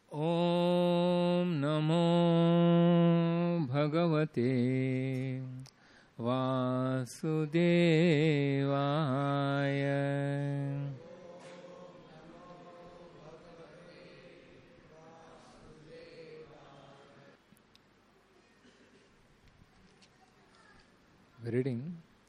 ॐ नमो भगवते वासुदेवाय। Reading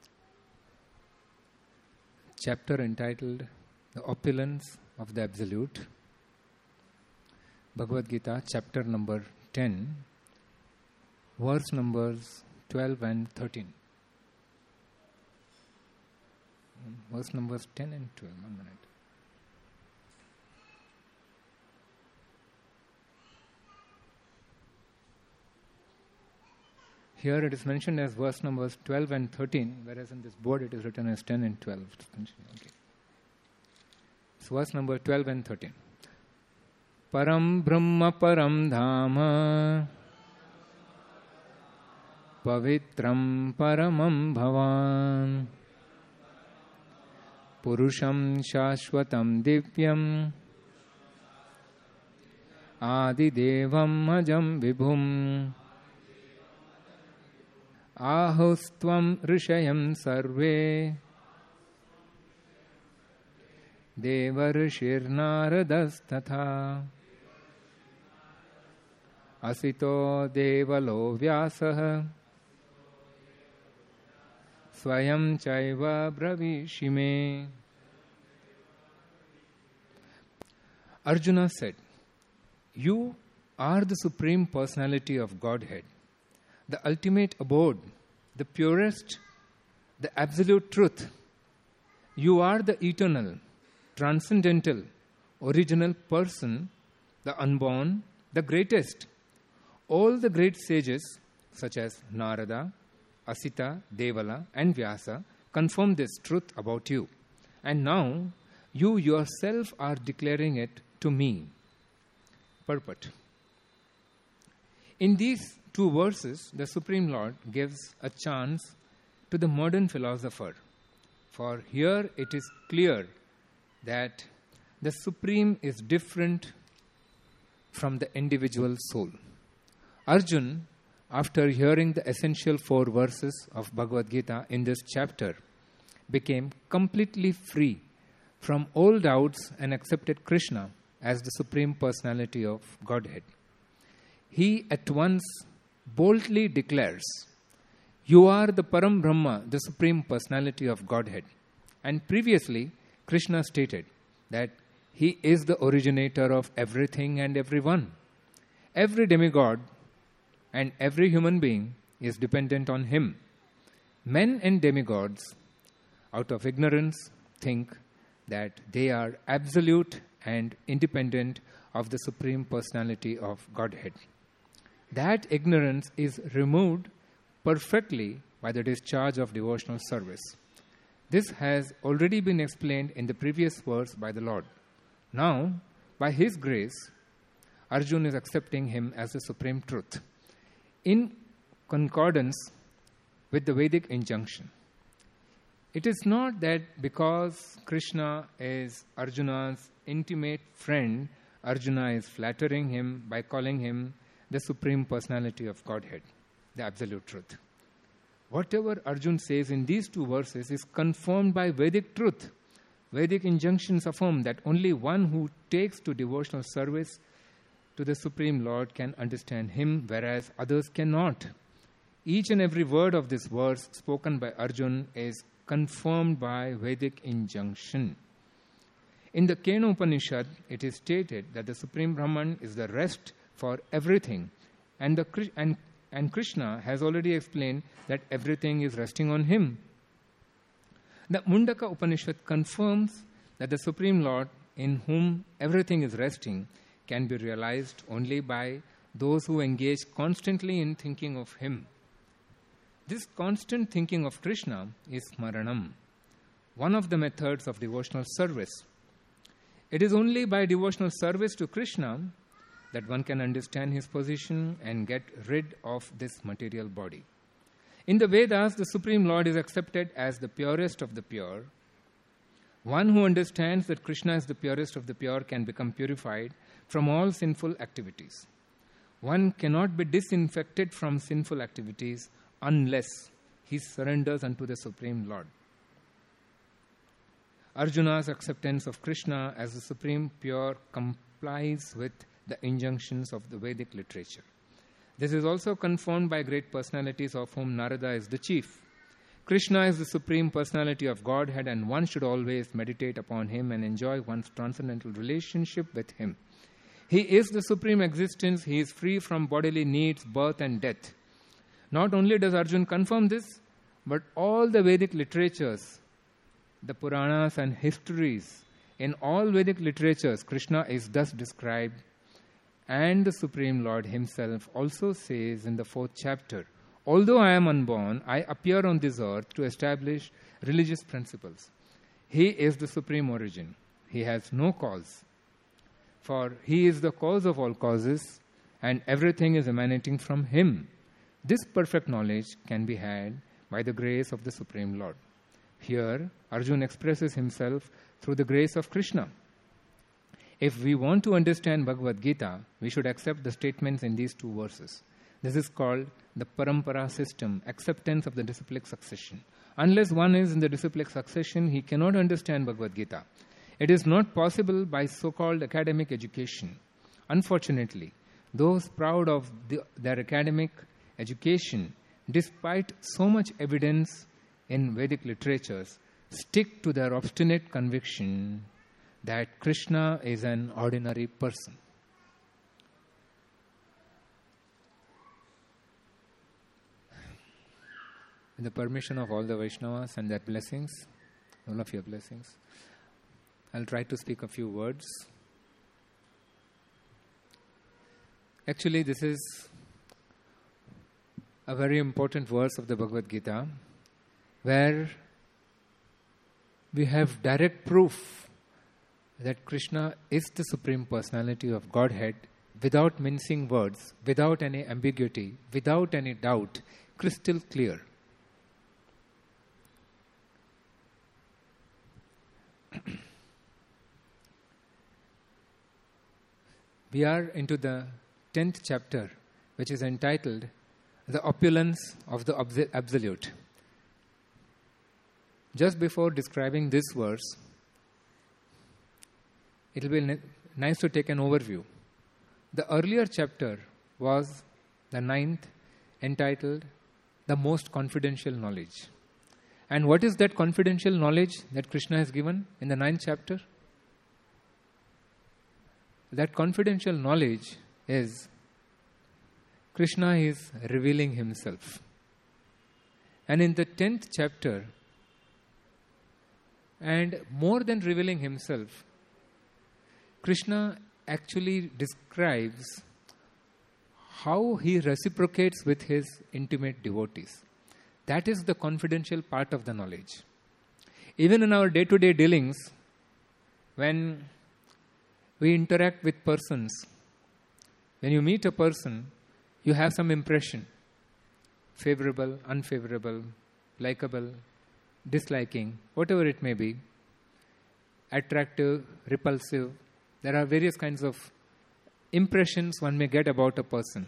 chapter entitled The Opulence of the Absolute, Bhagavad Gita, chapter number 10, verse numbers 12 and 13. Verse numbers 10 and 12. 1 minute. Here it is mentioned as verse numbers 12 and 13, whereas in this board it is written as 10 and 12. Okay. So verse number 12 and 13. Param Brahma Param Dhama Pavitram Paramam Bhavan Purusham Shashwatam Divyam Adidevam Ajam Vibhum Ahustvam Rishayam Sarve Devarishir Naradas Tatha Asito Devalo Vyasah Swayam Chaiva Bravishime. Arjuna said, "You are the Supreme Personality of Godhead, the ultimate abode, the purest, the absolute truth. You are the eternal, transcendental, original person, the unborn, the greatest. All the great sages, such as Narada, Asita, Devala, and Vyasa, confirm this truth about you. And now, you yourself are declaring it to me." Purport. In these two verses, the Supreme Lord gives a chance to the modern philosopher. For here it is clear that the Supreme is different from the individual soul. Arjun, after hearing the essential 4 verses of Bhagavad Gita in this chapter, became completely free from all doubts and accepted Krishna as the Supreme Personality of Godhead. He at once boldly declares, "You are the Param Brahma, the Supreme Personality of Godhead." And previously, Krishna stated that he is the originator of everything and everyone. Every demigod and every human being is dependent on him. Men and demigods, out of ignorance, think that they are absolute and independent of the Supreme Personality of Godhead. That ignorance is removed perfectly by the discharge of devotional service. This has already been explained in the previous verse by the Lord. Now, by His grace, Arjuna is accepting Him as the supreme truth, in concordance with the Vedic injunction. It is not that because Krishna is Arjuna's intimate friend, Arjuna is flattering him by calling him the Supreme Personality of Godhead, the Absolute Truth. Whatever Arjuna says in these 2 verses is confirmed by Vedic truth. Vedic injunctions affirm that only one who takes to devotional service to the Supreme Lord can understand Him, whereas others cannot. Each and every word of this verse spoken by Arjuna is confirmed by Vedic injunction. In the Kena Upanishad, it is stated that the Supreme Brahman is the rest for everything, and Krishna has already explained that everything is resting on Him. The Mundaka Upanishad confirms that the Supreme Lord, in whom everything is resting, can be realized only by those who engage constantly in thinking of Him. This constant thinking of Krishna is Smaranam, one of the methods of devotional service. It is only by devotional service to Krishna that one can understand his position and get rid of this material body. In the Vedas, the Supreme Lord is accepted as the purest of the pure. One who understands that Krishna is the purest of the pure can become purified from all sinful activities. One cannot be disinfected from sinful activities unless he surrenders unto the Supreme Lord. Arjuna's acceptance of Krishna as the Supreme Pure complies with the injunctions of the Vedic literature. This is also confirmed by great personalities, of whom Narada is the chief. Krishna is the Supreme Personality of Godhead, and one should always meditate upon him and enjoy one's transcendental relationship with him. He is the Supreme Existence. He is free from bodily needs, birth and death. Not only does Arjuna confirm this, but all the Vedic literatures, the Puranas and histories, in all Vedic literatures, Krishna is thus described. And the Supreme Lord himself also says in the 4th chapter, "Although I am unborn, I appear on this earth to establish religious principles." He is the supreme origin. He has no cause. For he is the cause of all causes, and everything is emanating from him. This perfect knowledge can be had by the grace of the Supreme Lord. Here, Arjuna expresses himself through the grace of Krishna. If we want to understand Bhagavad Gita, we should accept the statements in these 2 verses. This is called the parampara system, acceptance of the disciplic succession. Unless one is in the disciplic succession, he cannot understand Bhagavad Gita. It is not possible by so-called academic education. Unfortunately, those proud of their academic education, despite so much evidence in Vedic literatures, stick to their obstinate conviction that Krishna is an ordinary person. With the permission of all the Vaishnavas and their blessings, all of your blessings, I'll try to speak a few words. Actually, this is a very important verse of the Bhagavad Gita, where we have direct proof that Krishna is the Supreme Personality of Godhead, without mincing words, without any ambiguity, without any doubt, crystal clear. We are into the 10th chapter, which is entitled The Opulence of the Absolute. Just before describing this verse, it will be nice to take an overview. The earlier chapter was the 9th, entitled The Most Confidential Knowledge. And what is that confidential knowledge that Krishna has given in the 9th chapter? That confidential knowledge is Krishna is revealing himself. And in the 10th chapter, and more than revealing himself, Krishna actually describes how he reciprocates with his intimate devotees. That is the confidential part of the knowledge. Even in our day-to-day dealings, when we interact with persons, when you meet a person, you have some impression. Favorable, unfavorable, likable, disliking, whatever it may be. Attractive, repulsive. There are various kinds of impressions one may get about a person.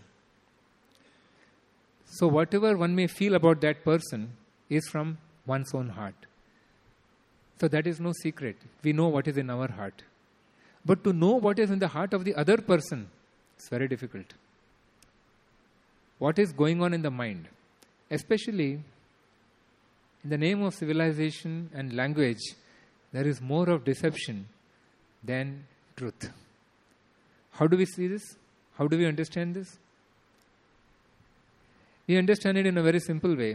So whatever one may feel about that person is from one's own heart. So that is no secret. We know what is in our heart. But to know what is in the heart of the other person is very difficult. What is going on in the mind? Especially in the name of civilization and language, there is more of deception than truth. How do we see this? How do we understand this? We understand it in a very simple way.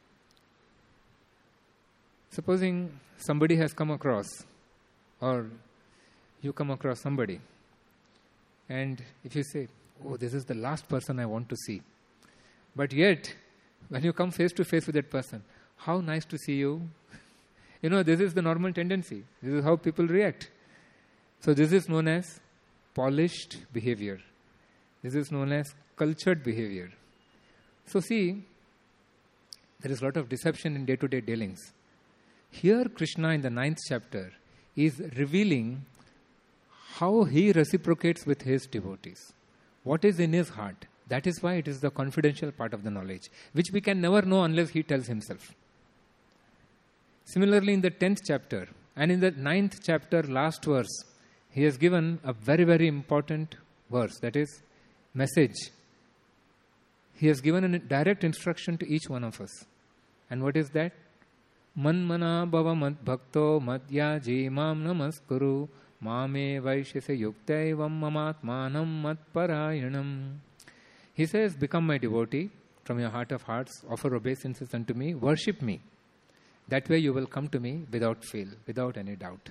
Supposing somebody has come across, or you come across somebody, and if you say, "Oh, this is the last person I want to see," but yet, when you come face to face with that person, "How nice to see you." This is the normal tendency. This is how people react. So this is known as polished behavior. This is known as cultured behavior. So see, there is a lot of deception in day-to-day dealings. Here Krishna in the 9th chapter is revealing how he reciprocates with his devotees. What is in his heart? That is why it is the confidential part of the knowledge, which we can never know unless he tells himself. Similarly, in the 10th chapter and in the 9th chapter, last verse, he has given a very, very important verse, that is, message. He has given a direct instruction to each one of us. And what is that? Manmana bhava mad bhakto madhya jimam namaskuru mame vaishese yuktaivam mamatmanam matparayanam. He says, become my devotee from your heart of hearts, offer obeisances unto me, worship me. That way you will come to me without fail, without any doubt.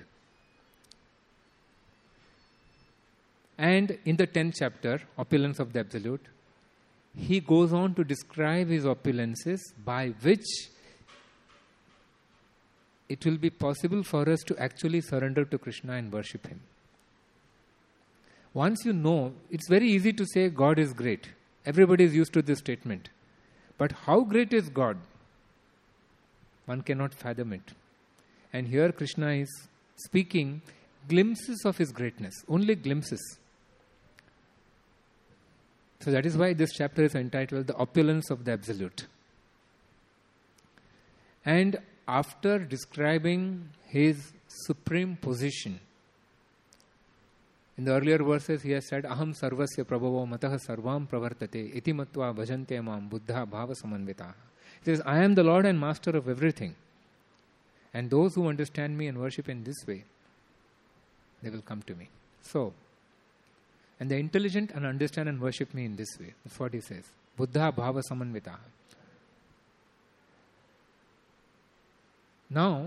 And in the 10th chapter, Opulence of the Absolute, he goes on to describe his opulences by which it will be possible for us to actually surrender to Krishna and worship him. Once you know, it's very easy to say God is great. Everybody is used to this statement. But how great is God? One cannot fathom it. And here Krishna is speaking glimpses of his greatness, only glimpses. So that is why this chapter is entitled The Opulence of the Absolute. And after describing his supreme position, in the earlier verses he has said, Aham sarvasya prabhavo mataha sarvam pravartate iti matva bhajante mam buddha bhava samanvitaha. He says, I am the Lord and Master of everything. And those who understand me and worship in this way, they will come to me. So, and the intelligent and understand and worship me in this way. That's what he says. Buddha bhava samanvitaha. Now,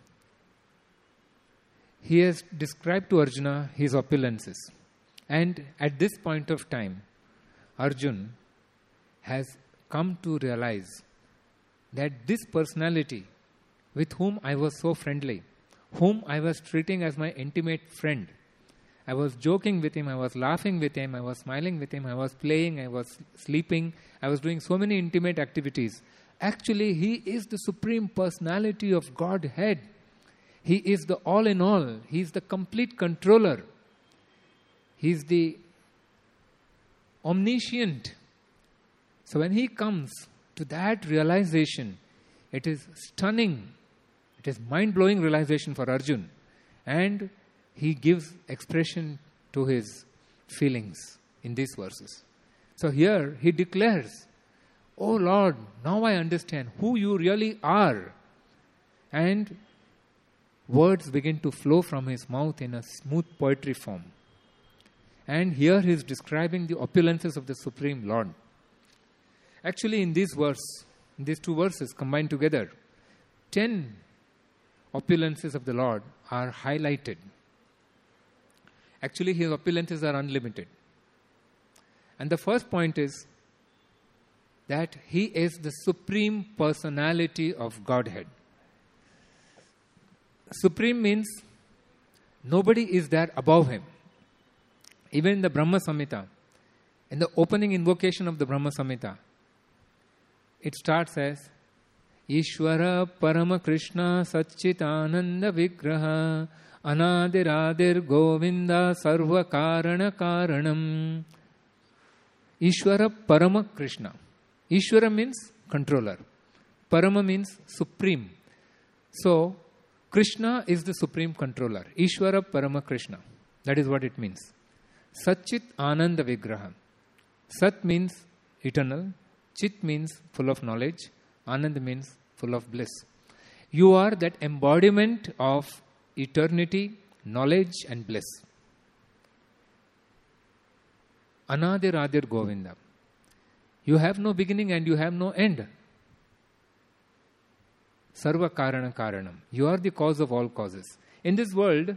he has described to Arjuna his opulences. And at this point of time, Arjuna has come to realize that this personality with whom I was so friendly, whom I was treating as my intimate friend, I was joking with him, I was laughing with him, I was smiling with him, I was playing, I was sleeping, I was doing so many intimate activities. Actually, he is the supreme personality of Godhead. He is the all in all. He is the complete controller. He is the omniscient. So when he comes to that realization, it is stunning. It is mind-blowing realization for Arjuna. And he gives expression to his feelings in these verses. So here he declares, Oh Lord, now I understand who you really are. And words begin to flow from his mouth in a smooth poetry form. And here he is describing the opulences of the Supreme Lord. Actually, in these two verses combined together, 10 opulences of the Lord are highlighted. Actually, his opulences are unlimited. And the first point is that he is the supreme personality of Godhead. Supreme means nobody is there above him. Even in the Brahma Samhita, in the opening invocation of the Brahma Samhita, it starts as Ishvara Parama Krishna Satchitananda Vigraha Anadiradir Govinda Sarva Karana Karanam. Ishvara Parama Krishna. Ishvara means controller. Parama means supreme. So, Krishna is the supreme controller. Ishvara Parama Krishna. That is what it means. Satchit Ananda Vigraha. Sat means eternal. Chit means full of knowledge. Anand means full of bliss. You are that embodiment of eternity, knowledge and bliss. Anadir Adir Govinda. You have no beginning and you have no end. Sarva Karana Karanam. You are the cause of all causes. In this world,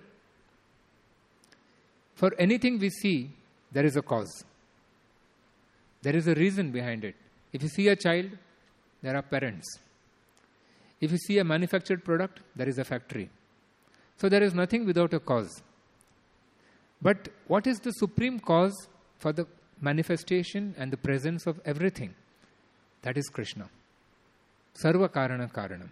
for anything we see, there is a cause. There is a reason behind it. If you see a child, there are parents. If you see a manufactured product, there is a factory. So there is nothing without a cause. But what is the supreme cause for the manifestation and the presence of everything? That is Krishna. Sarva Karana Karanam.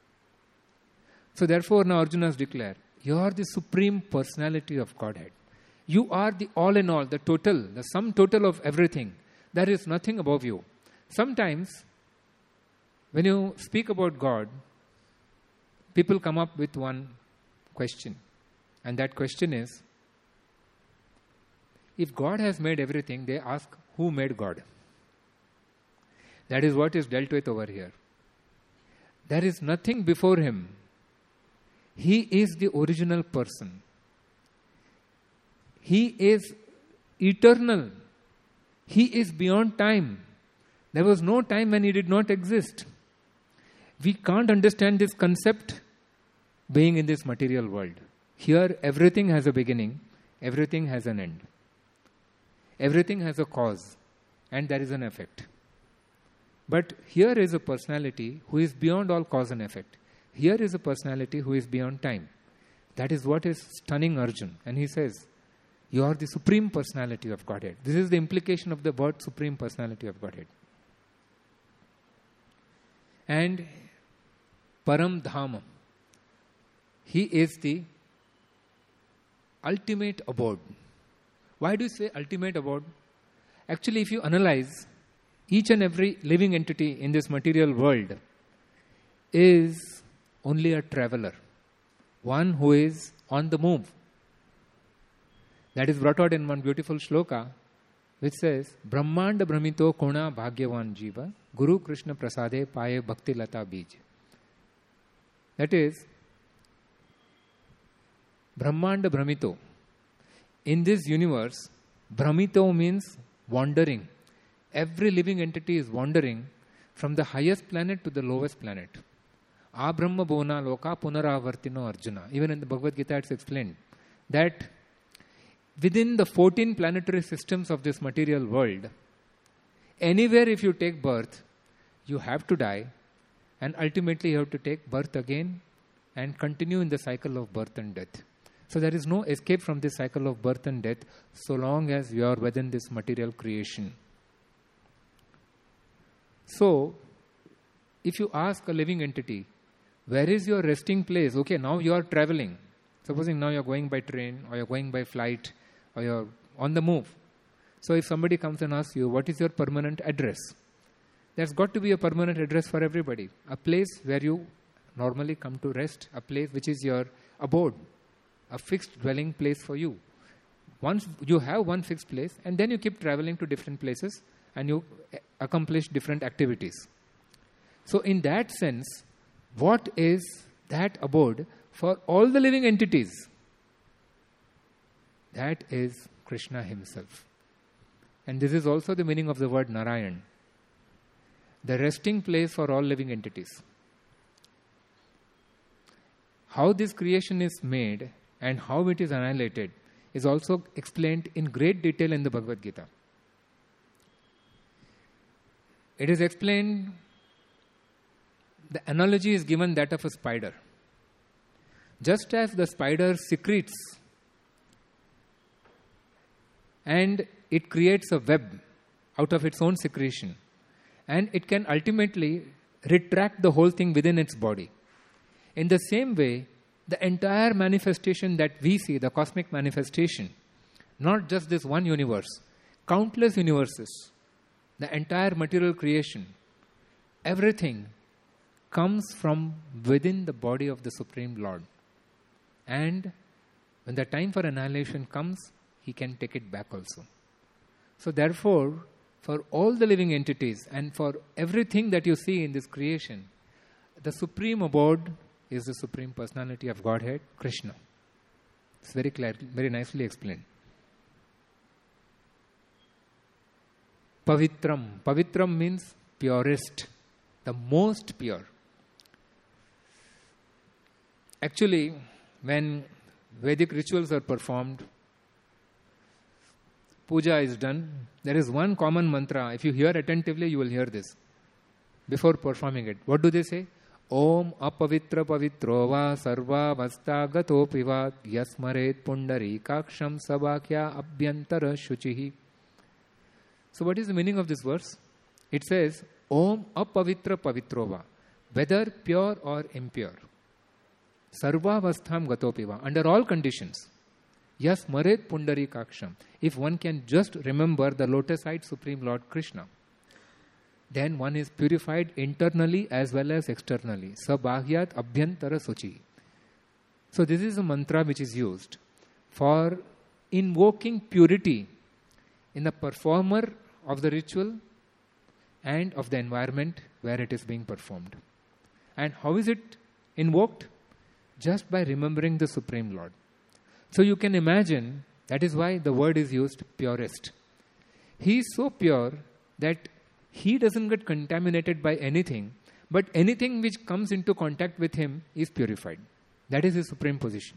So therefore now Arjuna has declared, you are the supreme personality of Godhead. You are the all in all, the total, the sum total of everything. There is nothing above you. Sometimes, when you speak about God, people come up with one question. And that question is, if God has made everything, they ask, who made God? That is what is dealt with over here. There is nothing before Him. He is the original person. He is eternal. He is beyond time. There was no time when He did not exist. We can't understand this concept being in this material world. Here, everything has a beginning, everything has an end. Everything has a cause, and there is an effect. But here is a personality who is beyond all cause and effect. Here is a personality who is beyond time. That is what is stunning Arjun. And he says, you are the supreme personality of Godhead. This is the implication of the word supreme personality of Godhead. And Param Dhama. He is the ultimate abode. Why do you say ultimate abode? Actually, if you analyze, each and every living entity in this material world is only a traveler, one who is on the move. That is brought out in one beautiful shloka, which says, Brahmanda Brahmito Kona Bhagyavan Jiva, Guru Krishna Prasade Paye Bhakti Lata Bij. That is, Brahmanda Brahmito. In this universe, Brahmito means wandering. Every living entity is wandering from the highest planet to the lowest planet. Abrahma Bona Loka Punaravartino Arjuna. Even in the Bhagavad Gita it's explained that within the 14 planetary systems of this material world, anywhere if you take birth, you have to die, and ultimately you have to take birth again and continue in the cycle of birth and death. So there is no escape from this cycle of birth and death so long as you are within this material creation. So, if you ask a living entity, where is your resting place? Okay, now you are traveling. Supposing now you are going by train, or you are going by flight, or you are on the move. So if somebody comes and asks you, what is your permanent address? There's got to be a permanent address for everybody. A place where you normally come to rest, a place which is your abode, a fixed dwelling place for you. Once you have one fixed place, and then you keep traveling to different places, and you accomplish different activities. So in that sense, what is that abode for all the living entities? That is Krishna Himself. And this is also the meaning of the word Narayan. The resting place for all living entities. How this creation is made and how it is annihilated is also explained in great detail in the Bhagavad Gita. It is explained, the analogy is given that of a spider. Just as the spider secretes and it creates a web out of its own secretion, and it can ultimately retract the whole thing within its body. In the same way, the entire manifestation that we see, the cosmic manifestation, not just this one universe, countless universes, the entire material creation, everything comes from within the body of the Supreme Lord. And when the time for annihilation comes, He can take it back also. So therefore, for all the living entities and for everything that you see in this creation, the supreme abode is the Supreme Personality of Godhead, Krishna. It's very clear, very nicely explained. Pavitram. Pavitram means purest, the most pure. Actually, when Vedic rituals are performed, puja is done, there is one common mantra. If you hear attentively, you will hear this before performing it. What do they say? Om apavitra pavitro va sarva vasta gato piva yasmaret pundari kaksham sabakya abhyantara shuchihi. So what is the meaning of this verse? It says, Om apavitra pavitro va, whether pure or impure. Sarva vastham gato piva, under all conditions. Yas Maret Pundarikaksham. If one can just remember the lotus-eyed Supreme Lord Krishna, then one is purified internally as well as externally. Sabhagyat abhyantara suchi. So this is a mantra which is used for invoking purity in the performer of the ritual and of the environment where it is being performed. And how is it invoked? Just by remembering the Supreme Lord. So you can imagine, that is why the word is used, purest. He is so pure that he doesn't get contaminated by anything, but anything which comes into contact with him is purified. That is his supreme position.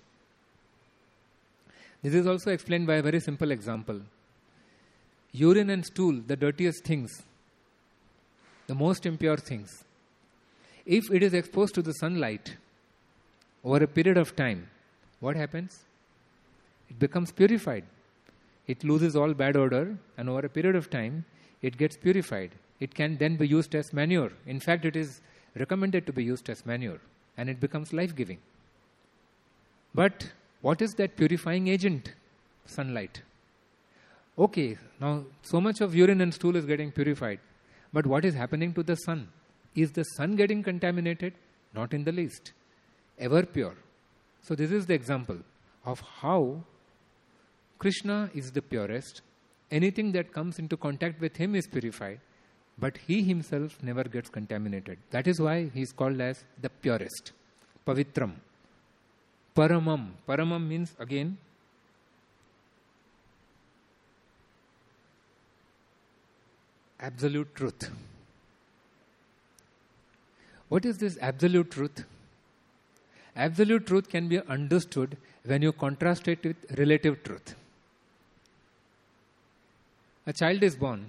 This is also explained by a very simple example. Urine and stool, the dirtiest things, the most impure things. If it is exposed to the sunlight over a period of time, what happens? It becomes purified. It loses all bad odor, and over a period of time, it gets purified. It can then be used as manure. In fact, it is recommended to be used as manure, and it becomes life-giving. But what is that purifying agent? Sunlight. Okay, now so much of urine and stool is getting purified. But what is happening to the sun? Is the sun getting contaminated? Not in the least. Ever pure. So this is the example of how Krishna is the purest. Anything that comes into contact with him is purified, but he himself never gets contaminated. That is why he is called as the purest. Pavitram. Paramam. Paramam means, again, absolute truth. What is this absolute truth? Absolute truth can be understood when you contrast it with relative truth. A child is born,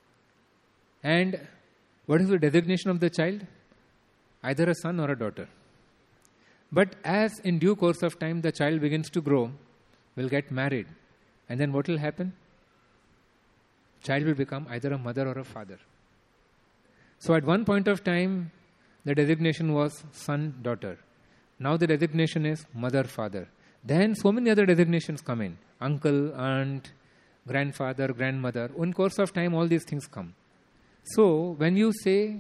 and what is the designation of the child? Either a son or a daughter. But as in due course of time the child begins to grow, will get married, and then what will happen? Child will become either a mother or a father. So at one point of time, the designation was son, daughter. Now the designation is mother, father. Then so many other designations come in. Uncle, aunt, grandfather, grandmother. In course of time, all these things come. So when you say,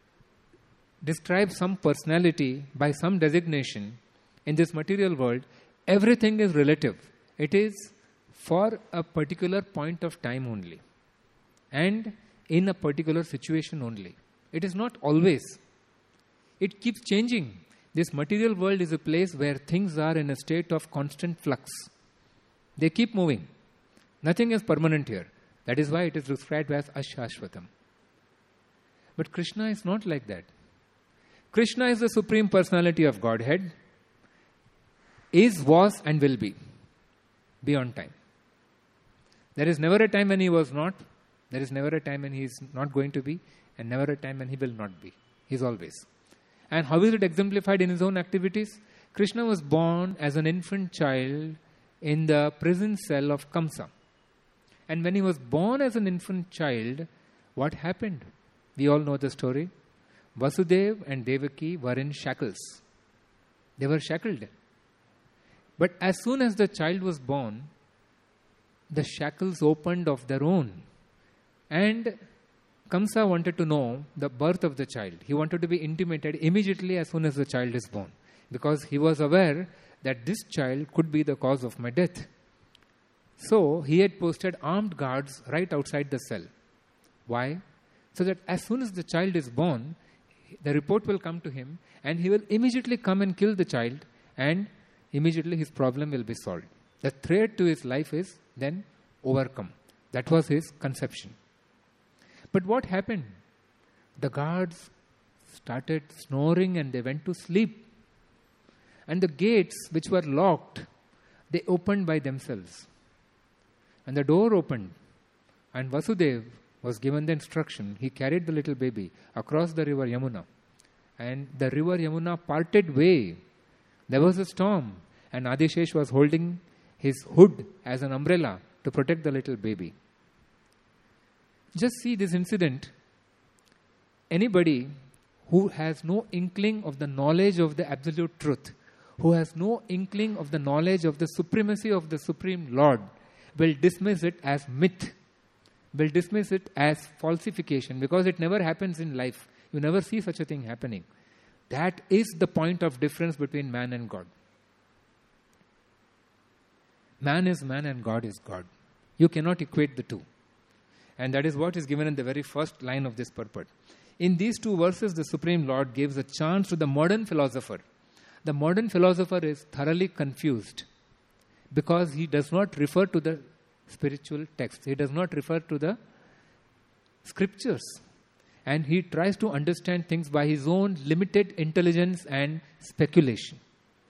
describe some personality by some designation in this material world, everything is relative. It is for a particular point of time only, and in a particular situation only. It is not always. It keeps changing. This material world is a place where things are in a state of constant flux. They keep moving. Nothing is permanent here. That is why it is described as Ashashvatam. But Krishna is not like that. Krishna is the Supreme Personality of Godhead. Is, was, and will be. Beyond time. There is never a time when he was not. There is never a time when he is not going to be. And never a time when he will not be. He is always. And how is it exemplified in his own activities? Krishna was born as an infant child in the prison cell of Kamsa. And when he was born as an infant child, what happened? We all know the story. Vasudeva and Devaki were in shackles. They were shackled. But as soon as the child was born, the shackles opened of their own. And Kamsa wanted to know the birth of the child. He wanted to be intimated immediately as soon as the child is born, because he was aware that this child could be the cause of my death. So he had posted armed guards right outside the cell. Why? So that as soon as the child is born, the report will come to him and he will immediately come and kill the child, and immediately his problem will be solved. The threat to his life is then overcome. That was his conception. But what happened? The guards started snoring and they went to sleep. And the gates which were locked, they opened by themselves. And the door opened. And Vasudeva was given the instruction. He carried the little baby across the river Yamuna. And the river Yamuna parted way. There was a storm. And Adishesh was holding his hood as an umbrella to protect the little baby. Just see this incident. Anybody who has no inkling of the knowledge of the absolute truth, who has no inkling of the knowledge of the supremacy of the Supreme Lord will dismiss it as myth, will dismiss it as falsification, because it never happens in life. You never see such a thing happening. That is the point of difference between man and God. Man is man and God is God. You cannot equate the two. And that is what is given in the very first line of this purport. In these two verses, the Supreme Lord gives a chance to the modern philosopher. The modern philosopher is thoroughly confused because he does not refer to the spiritual text. He does not refer to the scriptures. And he tries to understand things by his own limited intelligence and speculation.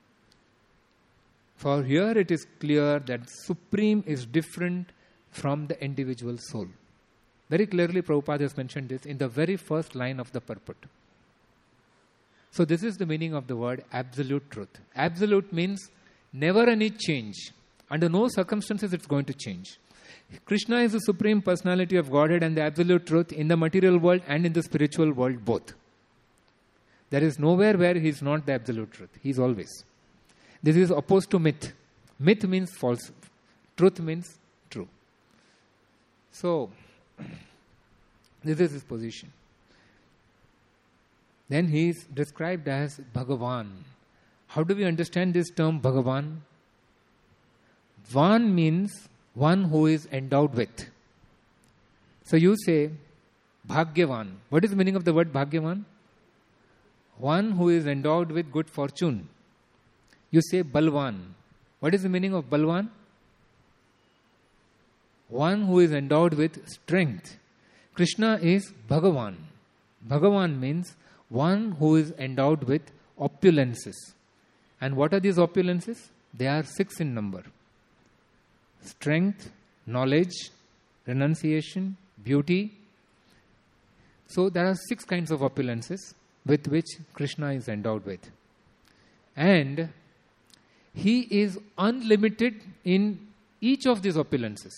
For here it is clear that Supreme is different from the individual soul. Very clearly Prabhupada has mentioned this in the very first line of the purport. So this is the meaning of the word absolute truth. Absolute means never any change. Under no circumstances it's going to change. Krishna is the Supreme Personality of Godhead and the absolute truth in the material world and in the spiritual world both. There is nowhere where he is not the absolute truth. He is always. This is opposed to myth. Myth means false. Truth means true. So, this is his position. Then he is described as Bhagavan. How do we understand this term Bhagavan? Van means one who is endowed with. So you say Bhagyavan. What is the meaning of the word Bhagyavan? One who is endowed with good fortune. You say Balwan. What is the meaning of Balwan? One who is endowed with strength. Krishna is Bhagavan. Bhagavan means one who is endowed with opulences. And what are these opulences? They are 6 in number. Strength, knowledge, renunciation, beauty. So there are 6 kinds of opulences with which Krishna is endowed with. And he is unlimited in each of these opulences.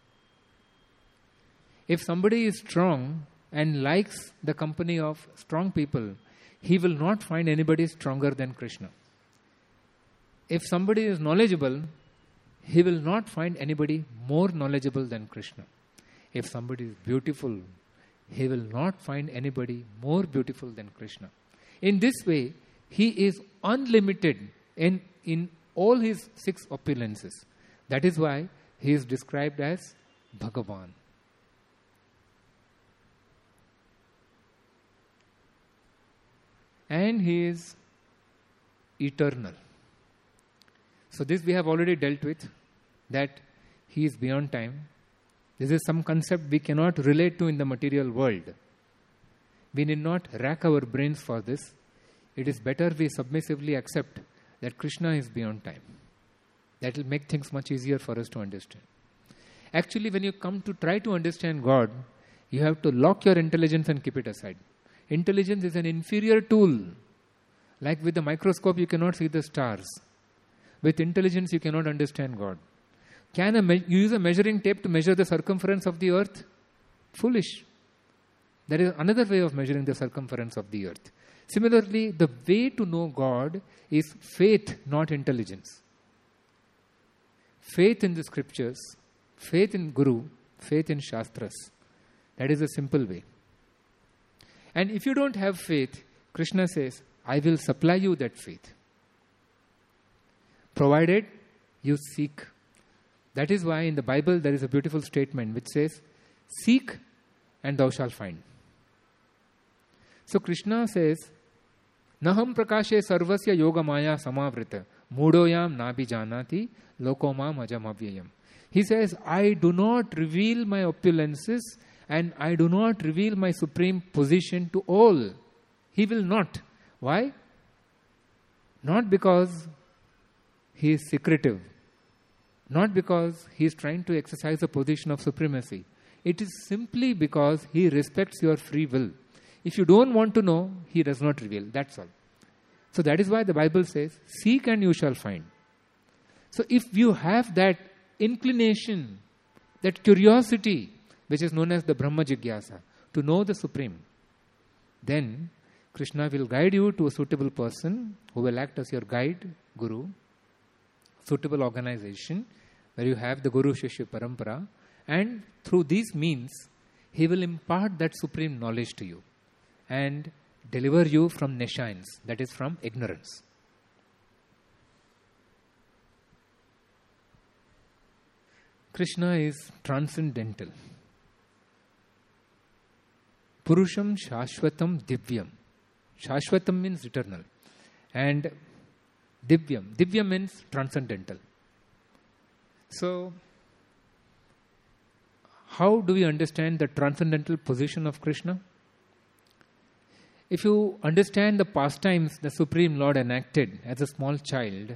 If somebody is strong and likes the company of strong people, he will not find anybody stronger than Krishna. If somebody is knowledgeable, he will not find anybody more knowledgeable than Krishna. If somebody is beautiful, he will not find anybody more beautiful than Krishna. In this way, he is unlimited in all his 6 opulences. That is why he is described as Bhagavan. And he is eternal. So this we have already dealt with, that he is beyond time. This is some concept we cannot relate to in the material world. We need not rack our brains for this. It is better we submissively accept that Krishna is beyond time. That will make things much easier for us to understand. Actually, when you come to try to understand God, you have to lock your intelligence and keep it aside. Intelligence is an inferior tool. Like with the microscope, you cannot see the stars. With intelligence, you cannot understand God. Can you use a measuring tape to measure the circumference of the earth? Foolish. There is another way of measuring the circumference of the earth. Similarly, the way to know God is faith, not intelligence. Faith in the scriptures, faith in Guru, faith in Shastras. That is a simple way. And if you don't have faith, Krishna says, I will supply you that faith. Provided you seek. That is why in the Bible there is a beautiful statement which says, seek and thou shalt find. So Krishna says, Naham prakashe sarvasya yoga maya samavrita mudoyam nabi janati lokomam ajamavyayam. He says, I do not reveal my opulences and I do not reveal my supreme position to all. He will not. Why? Not because he is secretive. Not because he is trying to exercise a position of supremacy. It is simply because he respects your free will. If you don't want to know, he does not reveal. That's all. So that is why the Bible says, seek and you shall find. So if you have that inclination, that curiosity, which is known as the Brahma Jigyasa, to know the Supreme, then Krishna will guide you to a suitable person who will act as your guide, guru, suitable organization, where you have the Guru Shishya Parampara, and through these means, he will impart that supreme knowledge to you and deliver you from nescience, that is from ignorance. Krishna is transcendental. Purusham Shashvatam Divyam. Shashvatam means eternal. And Divyam. Divyam means transcendental. So, how do we understand the transcendental position of Krishna? If you understand the pastimes the Supreme Lord enacted as a small child,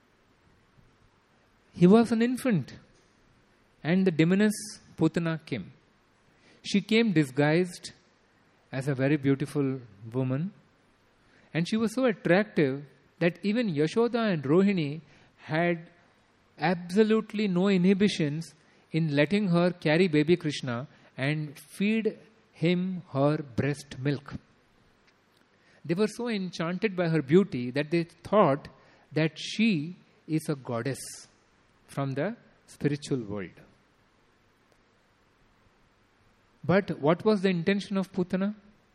he was an infant. And the demoness Putana came. She came disguised as a very beautiful woman. And she was so attractive that even Yashoda and Rohini had absolutely no inhibitions in letting her carry baby Krishna and feed him her breast milk. They were so enchanted by her beauty that they thought that she is a goddess from the spiritual world. But what was the intention of Putana?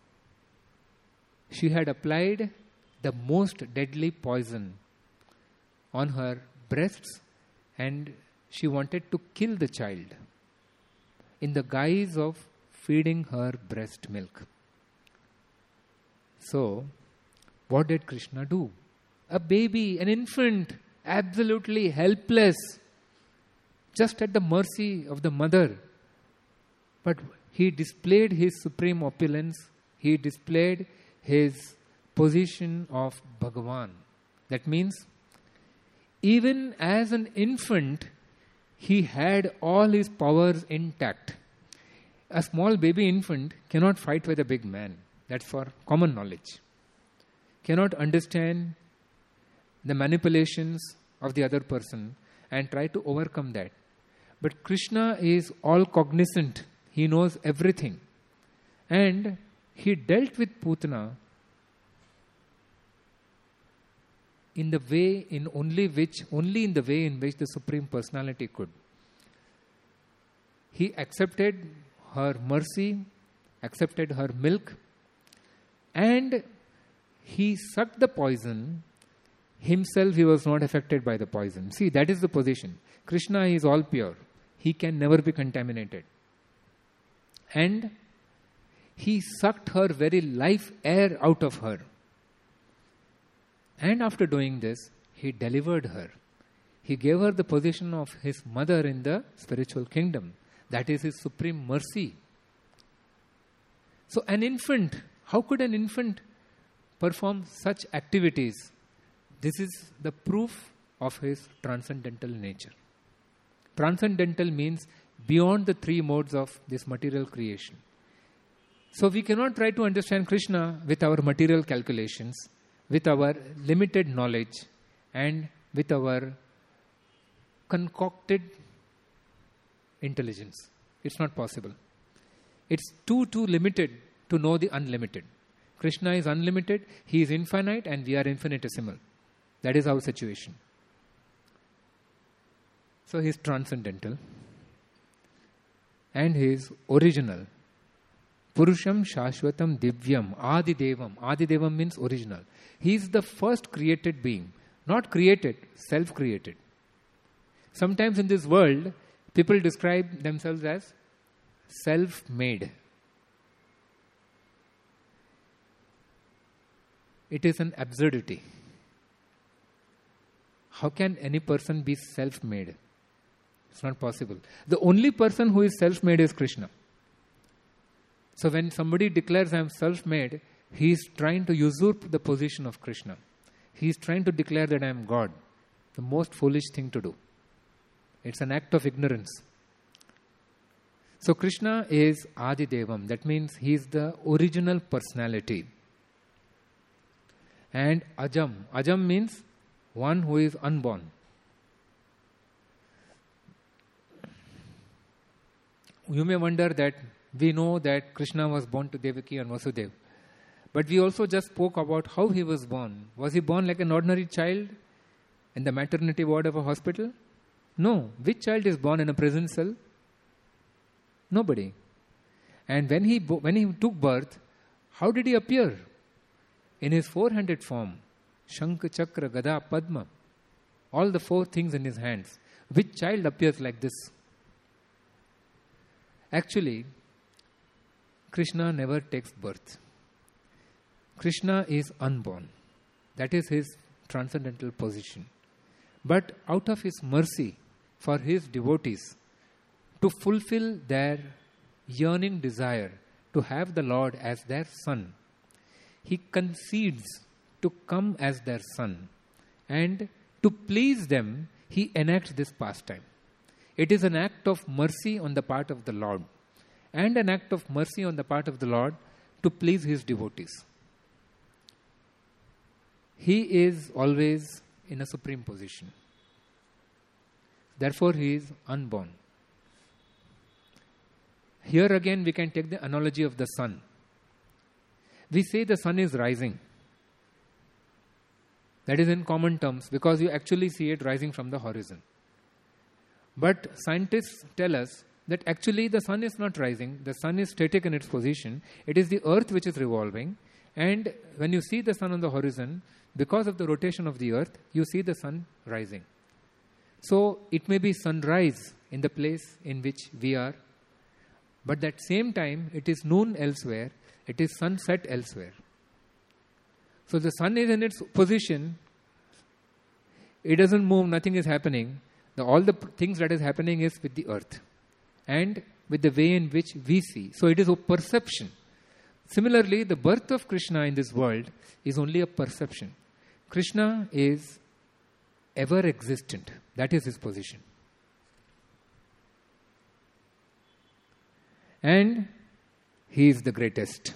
She had applied the most deadly poison on her breasts and she wanted to kill the child in the guise of feeding her breast milk. So, what did Krishna do? A baby, an infant, absolutely helpless, just at the mercy of the mother. But he displayed his supreme opulence. He displayed his position of Bhagavan. That means, even as an infant, he had all his powers intact. A small baby infant cannot fight with a big man. That's for common knowledge. Cannot understand the manipulations of the other person and try to overcome that. But Krishna is all cognizant. He knows everything. And he dealt with Putana in the way only in the way in which the Supreme Personality could. He accepted her mercy, accepted her milk, and he sucked the poison. Himself, he was not affected by the poison. See, that is the position. Krishna is all pure. He can never be contaminated. And he sucked her very life air out of her. And after doing this, he delivered her. He gave her the position of his mother in the spiritual kingdom. That is his supreme mercy. So an infant, how could an infant perform such activities? This is the proof of his transcendental nature. Transcendental means beyond the three modes of this material creation. So we cannot try to understand Krishna with our material calculations, with our limited knowledge, and with our concocted intelligence. It's not possible. It's too limited to know the unlimited. Krishna is unlimited, he is infinite, and we are infinitesimal. That is our situation. So he is transcendental and he is original. Purusham Shashvatam Divyam Adidevam. Adidevam means original. He is the first created being. Not created, self-created. Sometimes in this world, people describe themselves as self-made. It is an absurdity. How can any person be self-made? It's not possible. The only person who is self-made is Krishna. So when somebody declares I am self-made, he is trying to usurp the position of Krishna. He is trying to declare that I am God. The most foolish thing to do. It's an act of ignorance. So Krishna is Adidevam. That means he is the original personality. And Ajam. Ajam means one who is unborn. You may wonder that we know that Krishna was born to Devaki and Vasudeva. But we also just spoke about how he was born. Was he born like an ordinary child? in the maternity ward of a hospital? No. Which child is born in a prison cell? Nobody. And when he took birth, how did he appear? In his four-handed form. Shankha, Chakra, Gada, Padma. All the four things in his hands. Which child appears like this? Actually, Krishna never takes birth. Krishna is unborn. That is his transcendental position. But out of his mercy for his devotees, to fulfill their yearning desire to have the Lord as their son, he concedes to come as their son, and to please them, he enacts this pastime. It is an act of mercy on the part of the Lord, and an act of mercy on the part of the Lord to please his devotees. He is always in a supreme position. Therefore, he is unborn. Here again, we can take the analogy of the sun. We say the sun is rising. That is in common terms because you actually see it rising from the horizon. But scientists tell us that actually the sun is not rising. The sun is static in its position. It is the earth which is revolving. And when you see the sun on the horizon, because of the rotation of the earth, you see the sun rising. So it may be sunrise in the place in which we are. But at the same time, it is noon elsewhere. It is sunset elsewhere. So the sun is in its position. It doesn't move. Nothing is happening. All the things that is happening is with the earth and with the way in which we see. So it is a perception. Similarly, the birth of Krishna in this world is only a perception. Krishna is ever existent. That is his position. And he is the greatest.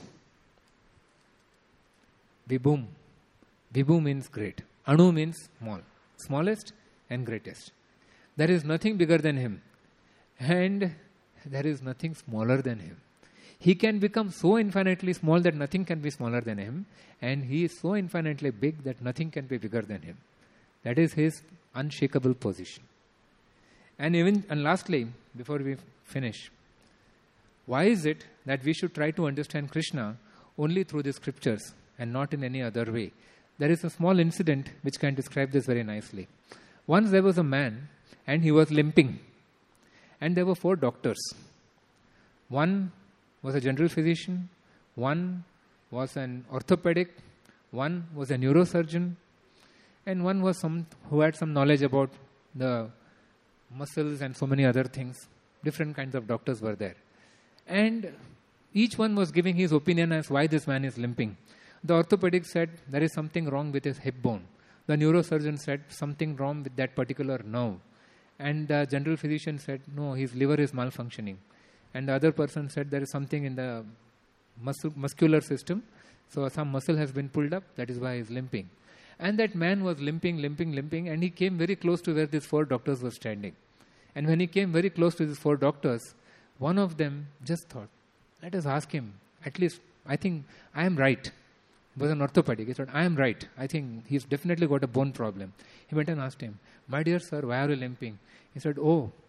Vibhum. Vibhu means great. Anu means small. Smallest and greatest. There is nothing bigger than him. And there is nothing smaller than him. He can become so infinitely small that nothing can be smaller than him. And he is so infinitely big that nothing can be bigger than him. That is his unshakable position. And lastly, before we finish, why is it that we should try to understand Krishna only through the scriptures and not in any other way? There is a small incident which can describe this very nicely. Once there was a man and he was limping. And there were 4 doctors. One was a general physician, one was an orthopedic, one was a neurosurgeon, and one was who had some knowledge about the muscles and so many other things. Different kinds of doctors were there. And each one was giving his opinion as why this man is limping. The orthopedic said there is something wrong with his hip bone. The neurosurgeon said something wrong with that particular nerve. And the general physician said, no, his liver is malfunctioning. And the other person said there is something in the muscular system. So some muscle has been pulled up, that is why he is limping. And that man was limping, and he came very close to where these 4 doctors were standing. And when he came very close to these 4 doctors, one of them just thought, let us ask him, at least, I think I am right. He was an orthopedic. He said, I am right. I think he's definitely got a bone problem. He went and asked him, my dear sir, why are you limping? He said,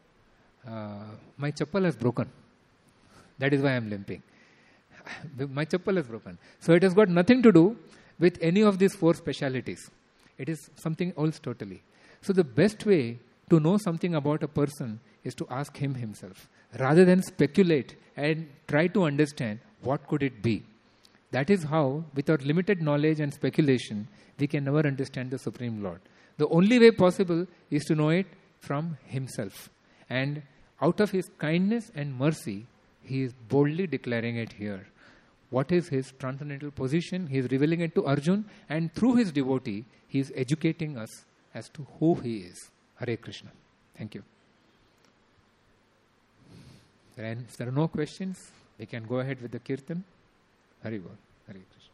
my chappal has broken. That is why I am limping. My chappal has broken. So it has got nothing to do with any of these 4 specialities. It is something else totally. So the best way to know something about a person is to ask him himself, rather than speculate and try to understand what could it be. That is how, with our limited knowledge and speculation, we can never understand the Supreme Lord. The only way possible is to know it from himself. And out of his kindness and mercy, he is boldly declaring it here. What is his transcendental position? He is revealing it to Arjun, and through his devotee, he is educating us as to who he is. Hare Krishna. Thank you. If there are no questions, we can go ahead with the kirtan. Hare Bol. Hare Krishna.